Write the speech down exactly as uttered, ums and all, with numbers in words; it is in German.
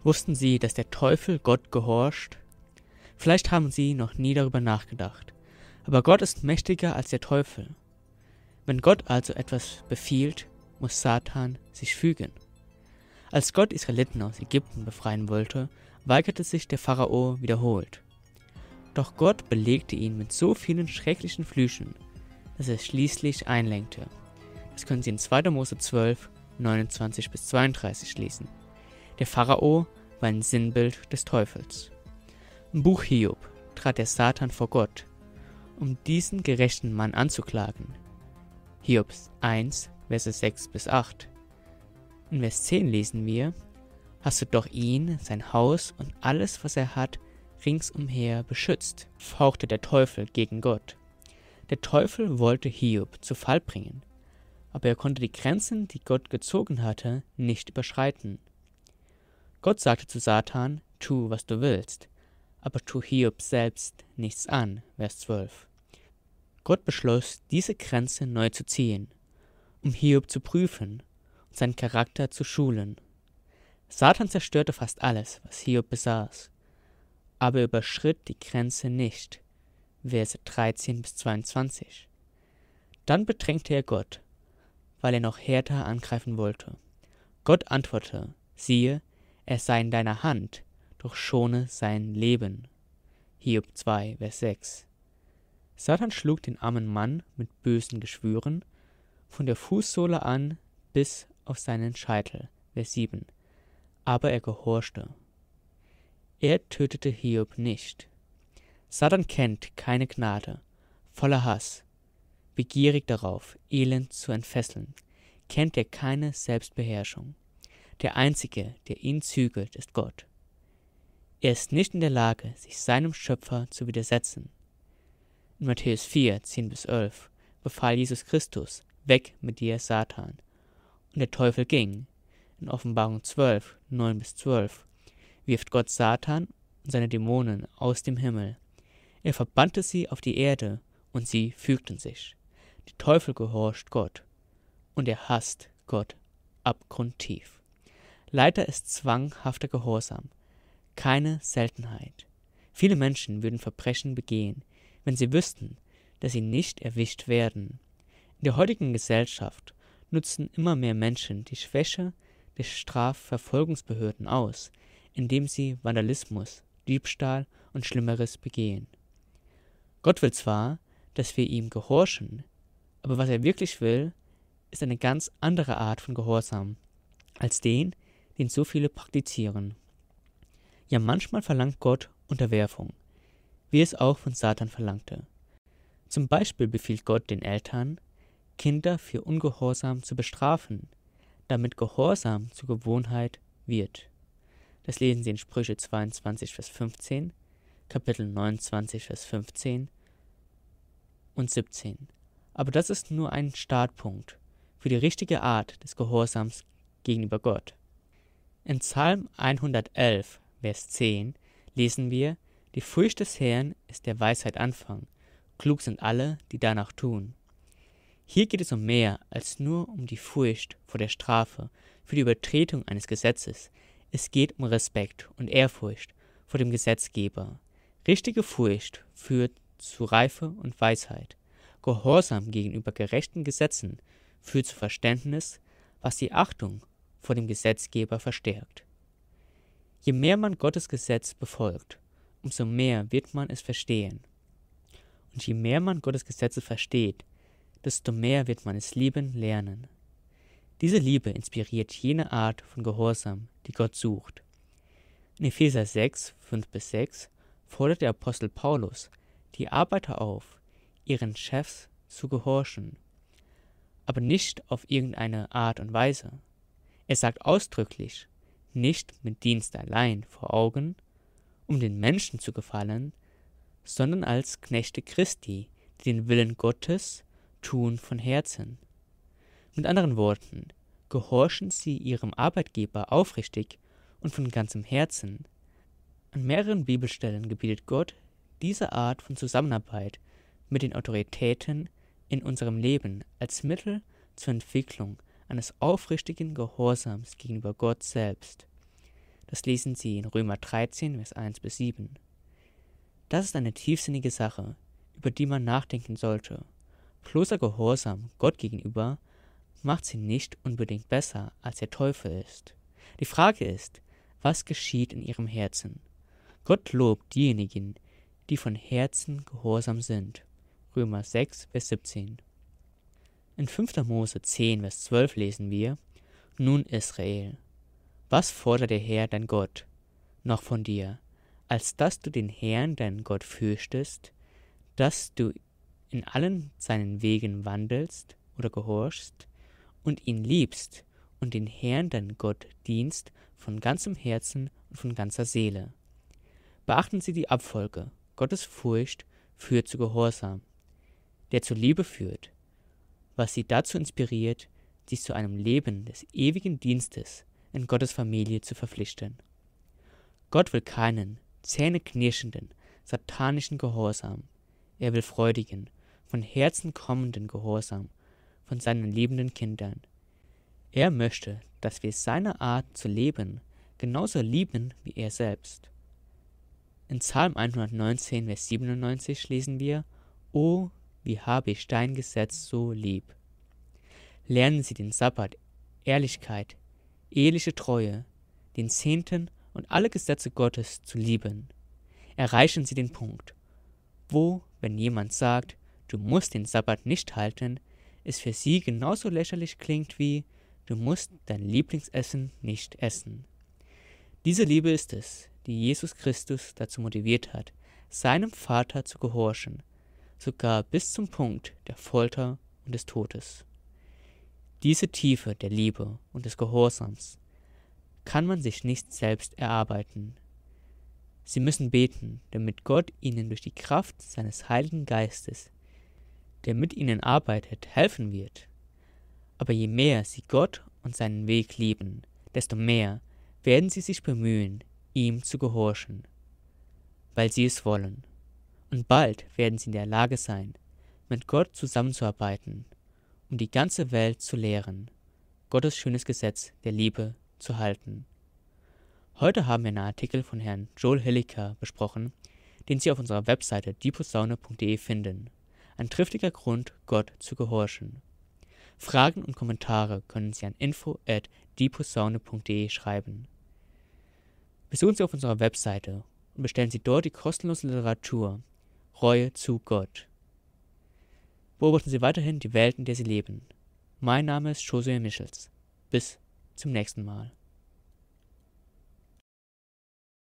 Wussten Sie, dass der Teufel Gott gehorcht? Vielleicht haben Sie noch nie darüber nachgedacht, aber Gott ist mächtiger als der Teufel. Wenn Gott also etwas befiehlt, muss Satan sich fügen. Als Gott Israeliten aus Ägypten befreien wollte, weigerte sich der Pharao wiederholt. Doch Gott belegte ihn mit so vielen schrecklichen Flüchen, dass er schließlich einlenkte. Das können Sie in zweiter Mose zwölf, neunundzwanzig bis zweiunddreißig lesen. Der Pharao war ein Sinnbild des Teufels. Im Buch Hiob trat der Satan vor Gott, um diesen gerechten Mann anzuklagen. Hiob eins, Verse sechs bis acht. In Vers zehn lesen wir: Hast du doch ihn, sein Haus und alles, was er hat, ringsumher beschützt, fauchte der Teufel gegen Gott. Der Teufel wollte Hiob zu Fall bringen, aber er konnte die Grenzen, die Gott gezogen hatte, nicht überschreiten. Gott sagte zu Satan: Tu, was du willst, aber tu Hiob selbst nichts an. Vers zwölf. Gott beschloss, diese Grenze neu zu ziehen, um Hiob zu prüfen und seinen Charakter zu schulen. Satan zerstörte fast alles, was Hiob besaß, aber er überschritt die Grenze nicht. Verse dreizehn bis zweiundzwanzig. Dann bedrängte er Gott, weil er noch härter angreifen wollte. Gott antwortete: Siehe, er sei in deiner Hand, doch schone sein Leben. Hiob zwei, Vers sechs. Satan schlug den armen Mann mit bösen Geschwüren von der Fußsohle an bis auf seinen Scheitel. Vers sieben. Aber er gehorchte. Er tötete Hiob nicht. Satan kennt keine Gnade, voller Hass, begierig darauf, Elend zu entfesseln, kennt er keine Selbstbeherrschung. Der Einzige, der ihn zügelt, ist Gott. Er ist nicht in der Lage, sich seinem Schöpfer zu widersetzen. In Matthäus vier, zehn bis elf befahl Jesus Christus: Weg mit dir, Satan. Und der Teufel ging. In Offenbarung zwölf, neun bis zwölf wirft Gott Satan und seine Dämonen aus dem Himmel. Er verbannte sie auf die Erde, und sie fügten sich. Der Teufel gehorcht Gott, und er hasst Gott abgrundtief. Leider ist zwanghafter Gehorsam keine Seltenheit. Viele Menschen würden Verbrechen begehen, wenn sie wüssten, dass sie nicht erwischt werden. In der heutigen Gesellschaft nutzen immer mehr Menschen die Schwäche der Strafverfolgungsbehörden aus, indem sie Vandalismus, Diebstahl und Schlimmeres begehen. Gott will zwar, dass wir ihm gehorchen, aber was er wirklich will, ist eine ganz andere Art von Gehorsam als den, den so viele praktizieren. Ja, manchmal verlangt Gott Unterwerfung, wie es auch von Satan verlangte. Zum Beispiel befiehlt Gott den Eltern, Kinder für Ungehorsam zu bestrafen, damit Gehorsam zur Gewohnheit wird. Das lesen Sie in Sprüche zweiundzwanzig, Vers fünfzehn, Kapitel neunundzwanzig, Vers fünfzehn und siebzehn. Aber das ist nur ein Startpunkt für die richtige Art des Gehorsams gegenüber Gott. In Psalm hundertelf, Vers zehn lesen wir: Die Furcht des Herrn ist der Weisheit Anfang, klug sind alle, die danach tun. Hier geht es um mehr als nur um die Furcht vor der Strafe für die Übertretung eines Gesetzes. Es geht um Respekt und Ehrfurcht vor dem Gesetzgeber. Richtige Furcht führt zu Reife und Weisheit. Gehorsam gegenüber gerechten Gesetzen führt zu Verständnis, was die Achtung vor dem Gesetzgeber verstärkt. Je mehr man Gottes Gesetz befolgt, umso mehr wird man es verstehen. Und je mehr man Gottes Gesetze versteht, desto mehr wird man es lieben lernen. Diese Liebe inspiriert jene Art von Gehorsam, die Gott sucht. In Epheser sechs, fünf bis sechs fordert der Apostel Paulus die Arbeiter auf, ihren Chefs zu gehorchen, aber nicht auf irgendeine Art und Weise. Er sagt ausdrücklich, nicht mit Dienst allein vor Augen, um den Menschen zu gefallen, sondern als Knechte Christi, die den Willen Gottes tun von Herzen. Mit anderen Worten, gehorchen sie ihrem Arbeitgeber aufrichtig und von ganzem Herzen. An mehreren Bibelstellen gebietet Gott diese Art von Zusammenarbeit mit den Autoritäten in unserem Leben als Mittel zur Entwicklung eines aufrichtigen Gehorsams gegenüber Gott selbst. Das lesen Sie in Römer dreizehn, Vers eins bis sieben. Das ist eine tiefsinnige Sache, über die man nachdenken sollte. Bloßer Gehorsam Gott gegenüber macht sie nicht unbedingt besser, als der Teufel ist. Die Frage ist, was geschieht in ihrem Herzen? Gott lobt diejenigen, die von Herzen gehorsam sind. Römer sechs, Vers siebzehn. In fünfter Mose zehn, Vers zwölf lesen wir: Nun Israel, was fordert der Herr, dein Gott, noch von dir, als dass du den Herrn, deinen Gott, fürchtest, dass du in allen seinen Wegen wandelst oder gehorchst und ihn liebst und den Herrn, deinen Gott, dienst von ganzem Herzen und von ganzer Seele. Beachten Sie die Abfolge. Gottes Furcht führt zu Gehorsam, der zur Liebe führt, was Sie dazu inspiriert, sich zu einem Leben des ewigen Dienstes in Gottes Familie zu verpflichten. Gott will keinen zähneknirschenden, satanischen Gehorsam. Er will freudigen, von Herzen kommenden Gehorsam von seinen liebenden Kindern. Er möchte, dass wir seine Art zu leben genauso lieben wie er selbst. In Psalm hundertneunzehn, Vers siebenundneunzig lesen wir: O, wie habe ich dein Gesetz so lieb. Lernen Sie den Sabbat, Ehrlichkeit, eheliche Treue, den Zehnten und alle Gesetze Gottes zu lieben. Erreichen Sie den Punkt, wo, wenn jemand sagt, du musst den Sabbat nicht halten, es für Sie genauso lächerlich klingt wie, du musst dein Lieblingsessen nicht essen. Diese Liebe ist es, die Jesus Christus dazu motiviert hat, seinem Vater zu gehorchen, sogar bis zum Punkt der Folter und des Todes. Diese Tiefe der Liebe und des Gehorsams kann man sich nicht selbst erarbeiten. Sie müssen beten, damit Gott ihnen durch die Kraft seines Heiligen Geistes, der mit ihnen arbeitet, helfen wird. Aber je mehr sie Gott und seinen Weg lieben, desto mehr werden sie sich bemühen, ihm zu gehorchen, weil sie es wollen. Und bald werden sie in der Lage sein, mit Gott zusammenzuarbeiten, um die ganze Welt zu lehren, Gottes schönes Gesetz der Liebe zu halten. Heute haben wir einen Artikel von Herrn Joel Hilliker besprochen, den Sie auf unserer Webseite die posaune punkt de finden. Ein triftiger Grund, Gott zu gehorchen. Fragen und Kommentare können Sie an info at die posaune punkt de schreiben. Besuchen Sie auf unserer Webseite und bestellen Sie dort die kostenlose Literatur Reue zu Gott. Beobachten Sie weiterhin die Welt, in der Sie leben. Mein Name ist Josué Michels. Bis zum nächsten Mal.